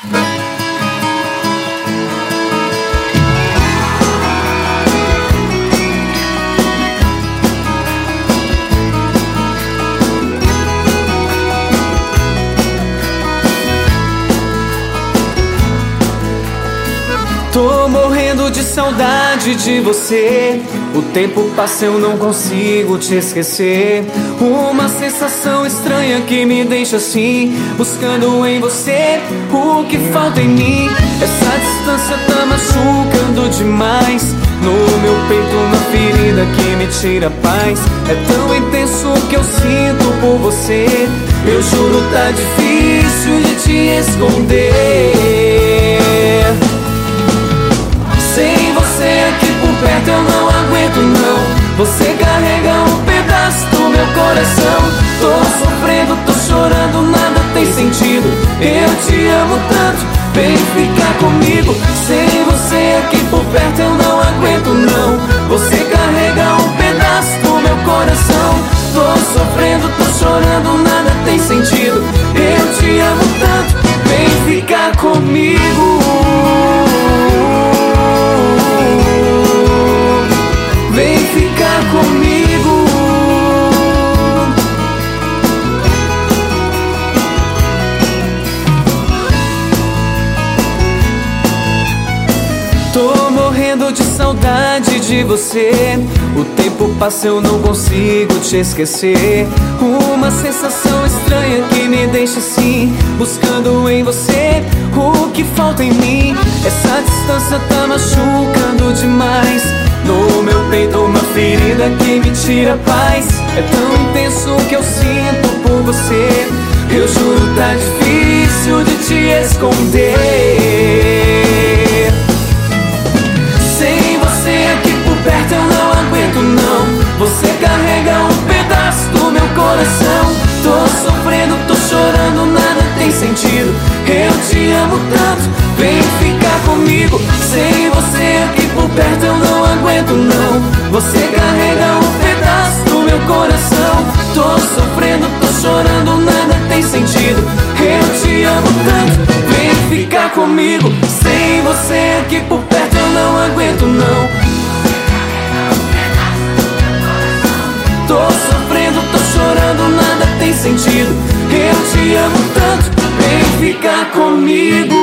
Tô morrendo de saudade de você. O tempo passa, eu não consigo te esquecer. Uma sensação estranha que me deixa assim, buscando em você o que falta em mim. Essa distância tá machucando demais. No meu peito uma ferida que me tira a paz. É tão intenso o que eu sinto por você. Eu juro, tá difícil de te esconder. Sem você aqui por perto eu não aguento não. Você carrega um pedaço do meu coração. Tô sofrendo, tô chorando, nada tem sentido. Eu te amo tanto, vem ficar comigo. Sem você aqui por perto eu não aguento não. Você carrega um pedaço do meu coração. Tô sofrendo, tô chorando, nada tem sentido. Eu te amo tanto, vem ficar comigo. Vem ficar comigo. Tô morrendo de saudade de você. O tempo passa, eu não consigo te esquecer. Uma sensação estranha que me deixa assim, buscando em você o que falta em mim. Essa distância tá machucando demais. No meu peito uma ferida que me tira a paz. É tão intenso o que eu sinto por você. Eu juro, tá difícil de te esconder. Sem você aqui por perto eu não aguento não. Você carrega um pedaço do meu coração. Tô sofrendo, tô chorando, nada tem sentido. Eu te amo tanto, vem ficar comigo. Sem você aqui por perto eu não aguento não. Você carrega um pedaço do meu coração. Tô sofrendo, tô chorando, nada tem sentido. Eu te amo tanto, vem ficar comigo. Sem você aqui por perto eu não aguento não. Tô sofrendo, tô chorando, nada tem sentido. Eu te amo tanto, vem ficar comigo.